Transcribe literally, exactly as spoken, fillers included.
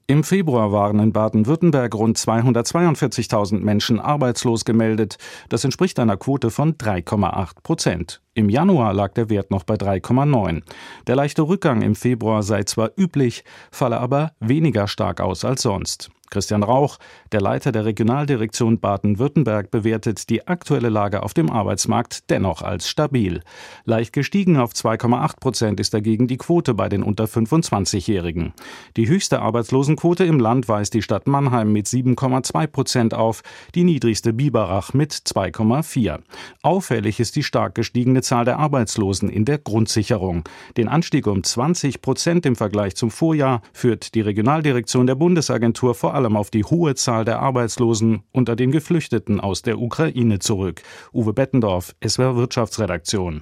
Im Februar waren in Baden-Württemberg rund zweihundertzweiundvierzigtausend Menschen arbeitslos gemeldet. Das entspricht einer Quote von drei Komma acht Prozent. Im Januar lag der Wert noch bei drei Komma neun. Der leichte Rückgang im Februar sei zwar üblich, falle aber weniger stark aus als sonst. Christian Rauch, der Leiter der Regionaldirektion Baden-Württemberg, bewertet die aktuelle Lage auf dem Arbeitsmarkt dennoch als stabil. Leicht gestiegen auf zwei Komma acht Prozent ist dagegen die Quote bei den unter fünfundzwanzigjährigen. Die höchste Arbeitslosenquote im Land weist die Stadt Mannheim mit sieben Komma zwei Prozent auf, die niedrigste Biberach mit zwei Komma vier. Auffällig ist die stark gestiegene Zahl der Arbeitslosen in der Grundsicherung. Den Anstieg um zwanzig Prozent im Vergleich zum Vorjahr führt die Regionaldirektion der Bundesagentur vor allem auf die hohe Zahl der Arbeitslosen unter den Geflüchteten aus der Ukraine zurück. Uwe Bettendorf, S W R Wirtschaftsredaktion.